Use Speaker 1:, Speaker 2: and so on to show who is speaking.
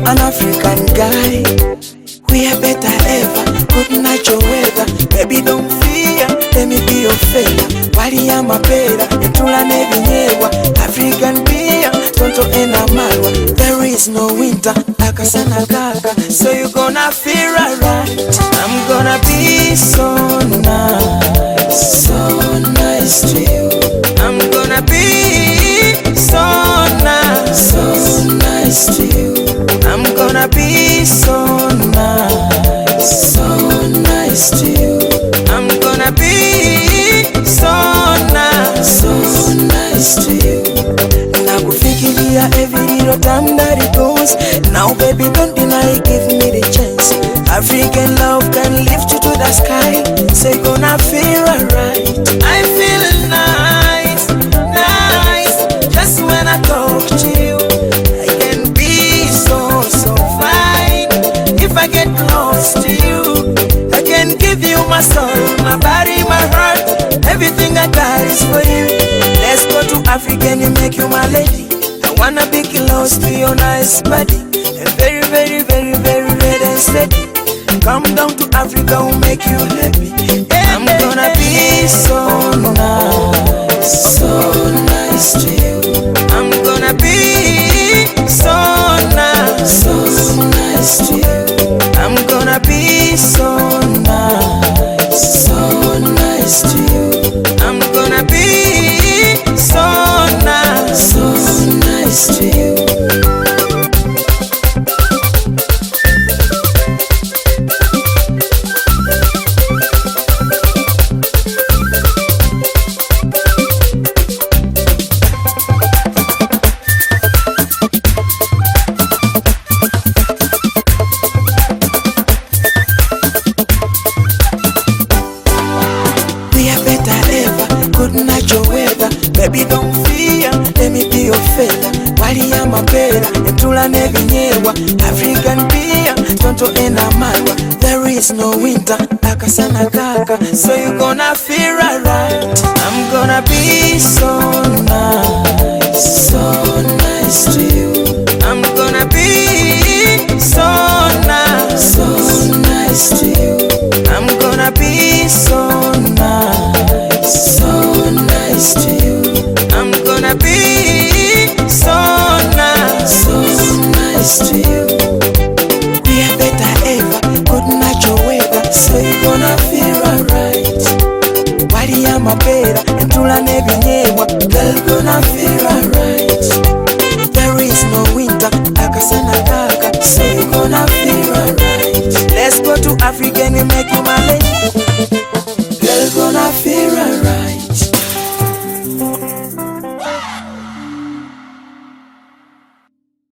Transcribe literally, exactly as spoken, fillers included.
Speaker 1: an African guy. We are better ever, good natural weather. Baby don't fear, let me be your favor. Wali ya mapera, entula nebinyewa. African beer, tonto ena malwa. There is no winter, akasana kaka. So you gonna feel alright. I'm gonna be so nice, so nice to you. I'm gonna be so nice, so nice to you. I'm gonna be so nice, so nice to you. I'm gonna be so nice, so nice to you. Nakufikiria every little time that it goes. Now baby don't deny, give me the chance. African love can lift you to the sky. So you gonna feel alright. I feel nice, nice. Just when I talk to you, I can be so, so fine. If I get close to you, I can give you my soul, my body, my heart. Everything I got is for you. Let's go to Africa and you make you my lady. I wanna be close to your nice body. And very, very, very, very red and steady. Come down to Africa, we'll make you happy. I'm gonna be so nice, so nice to you. I'm gonna be so nice, so nice to you. I'm gonna be so nice, so nice to you. I'm gonna be so nice, so nice to you. Good natural weather, baby don't fear, let me be your feather. Wali ya mapera, entula nebinyewa. African beer, tonto ena malwa. There is no winter, akasana kaka. So you gonna feel alright. I'm gonna be so nice, so nice to you. I'm gonna be so nice, so nice to you. I'm gonna be so nice, so nice to you. I'm gonna be so nice, so nice to you. We are better ever, good natural weather. So you gonna feel alright. Wali ya mapera, entula nebinyewa. Girl gonna feel alright. There is no winter, akasana kaka. So you gonna feel alright. Let's go to Africa and make you my lady.